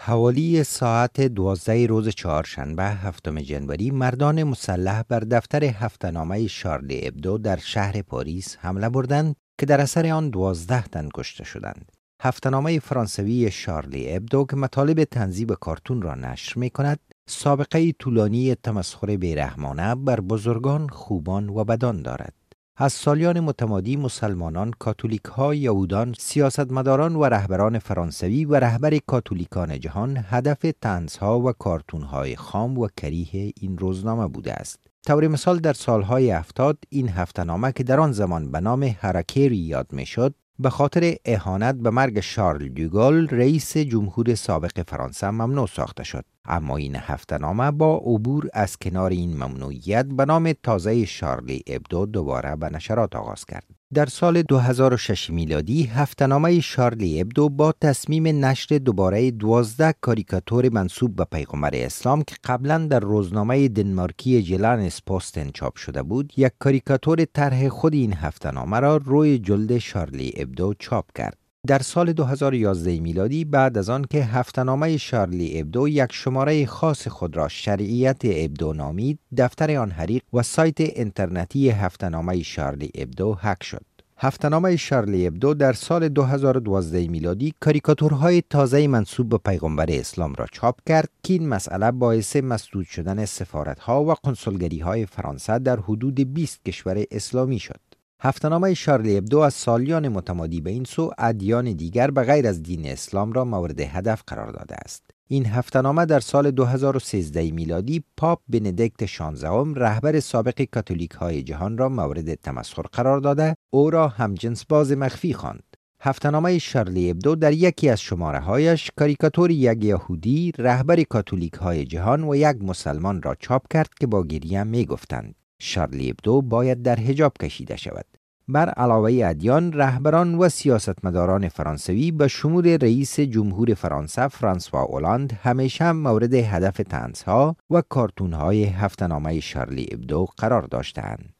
حوالی ساعت 12 روز چهارشنبه هفتم جنوری مردان مسلح بر دفتر هفته‌نامه شارلی ابدو در شهر پاریس حمله بردند که در اثر آن 12 تن کشته شدند. هفته‌نامه فرانسوی شارلی ابدو که مطالب تنظیم کارتون را نشر می کند، سابقه طولانی تمسخر بیرحمانه بر بزرگان، خوبان و بدان دارد. از سالیان متمادی مسلمانان، کاتولیک‌ها، یهودان، سیاستمداران و رهبران فرانسوی و رهبر کاتولیکان جهان هدف طنزها و کارتون‌های خام و کریه این روزنامه بوده است. طور مثال در سالهای 70 این هفته‌نامه که در آن زمان به نام هراکری یاد می‌شد، به خاطر اهانت به مرگ شارل دوگال رئیس جمهور سابق فرانسه ممنوع ساخته شد. اما این هفته‌نامه با عبور از کنار این ممنوعیت به نام تازه شارلی ابدو دوباره به نشرات آغاز کرد. در سال 2006 میلادی هفته‌نامه شارلی ابدو با تصمیم نشر دوباره 12 کاریکاتور منسوب به پیغمبر اسلام که قبلا در روزنامه دنمارکی جلانس پوستن چاپ شده بود، یک کاریکاتور طرح خود این هفته‌نامه را روی جلد شارلی ابدو چاپ کرد. در سال 2011 میلادی بعد از آن که هفته‌نامه شارلی ابدو یک شماره خاص خود را شرعیت ابدو نامید، دفتر آن حریق و سایت اینترنتی هفته‌نامه شارلی ابدو هک شد. هفته‌نامه شارلی ابدو در سال 2012 میلادی کاریکاتورهای تازه منسوب به پیغمبر اسلام را چاپ کرد که این مسئله باعث مسدود شدن سفارت‌ها و قنسولگری‌های فرانسه در حدود 20 کشور اسلامی شد. هفته‌نامه شارلی ابدو از سالیان متمادی به این سو ادیان دیگر به غیر از دین اسلام را مورد هدف قرار داده است. این هفته‌نامه در سال 2013 میلادی پاپ بندیکت 16 رهبر سابق کاتولیک‌های جهان را مورد تمسخر قرار داده او را همجنس باز مخفی خواند. هفته‌نامه شارلی ابدو در یکی از شماره‌هایش کاریکاتور یک یهودی رهبر کاتولیک‌های جهان و یک مسلمان را چاپ کرد که با گریه می‌گفتند شارلی ابدو باید در حجاب کشیده شود. بر علاوه ادیان، رهبران و سیاستمداران فرانسوی به شمول رئیس جمهور فرانسه فرانسوا اولاند همیشه مورد هدف طنزها و کارتون‌های هفته‌نامه شارلی ابدو قرار داشتند.